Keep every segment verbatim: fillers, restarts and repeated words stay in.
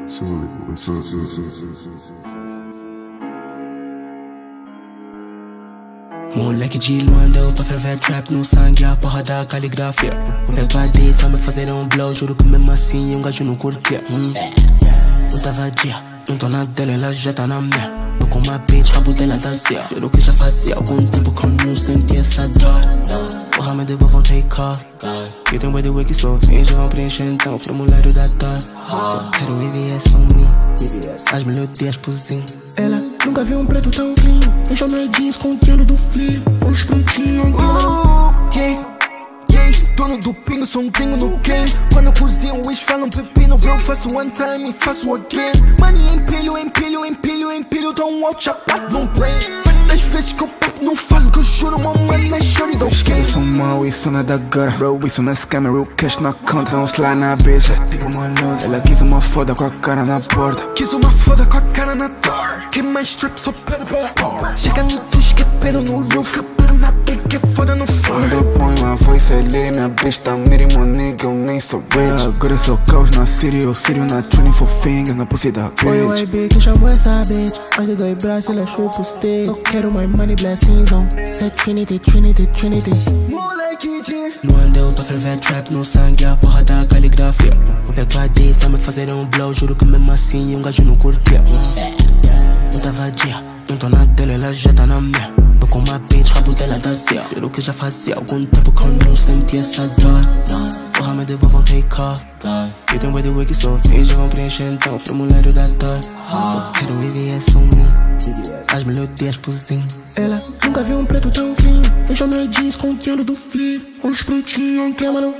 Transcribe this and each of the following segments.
Moleque de Luanda, eu tô ferver trap no sangue, a porra da caligrafia. Eu tô ali, só me fazer um blow, juro que mesmo assim um gajo não curtia. hum. Não tá vadia, não tô na dela, ela já tá na minha. Tô com uma bitch, rabo dela tá zia. Juro que já fazia algum tempo que eu não sentia essa dor. Porra, me devolvam take off. Eu tenho bué de wake, só finge, vão preencher então o formulário da dor. Só quero E V S on me, as melodias pozinho. Ela nunca viu um preto tão clean. Deixa meus jeans contendo do flip. Os pretinhos oh, yeah, yeah. Dono do pingo, sou um pingo no game. Quando eu cozinho, eles falam pepino. Eu faço one time e faço again. Money empilho, empilho, empilho, empilho. Don't watch out, I don't play. Das vezes que eu papo, não falo que eu juro. Mamãe na chore, don't esquece. Isso mal, isso não é da gara. Bro, isso não é scammer, real cash na conta. Não slide na beija, tipo uma luz. Ela quis uma foda com a cara na porta. Quis uma foda com a cara na door. Que mais strip, só pera pela door. Chega no tush, que pero no roof. Pero na brick, que foda no floor. Quando eu ponho a voice ali, minha bitch tá mínimo nigga, eu nem sou rich. Agora eu sou caos na city, eu sírio na tune for fingers, na pussy da bitch. Foi o I B que chamou essa bitch. Mais de dois braços, ele achou pro stay. Só quero my money, blessings on. Say Trinity, Trinity, Trinity. Moleque de Luanda, eu tô ferver trap no sangue, a porra da caligrafia. Eu pego a D, só me fazer um blow, juro que mesmo assim um gajo não curtia. Não tá vadia, não tô na dela, ela já tá na minha. Tô com uma bitch, rabo dela tá zia. Juro que já fazia algum tempo que eu não sentia essa dor. Porra, me devolvam take off. Eu tenho bué de wake, só finge, vão preencher então o formulário da dor. Só quero E V S on me, as melodias pozinho. Ela nunca viu um preto tão clean. Deixa meus jeans contendo do flip. Os pretinhos queima no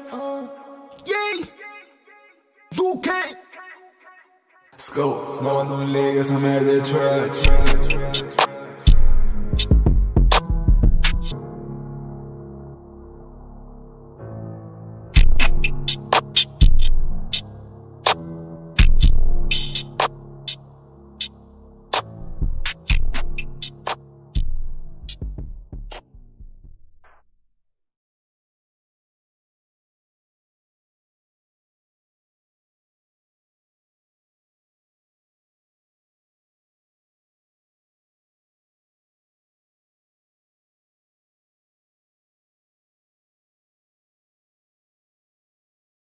yeah. Do que? Let's go, senão não liga, essa merda é trap.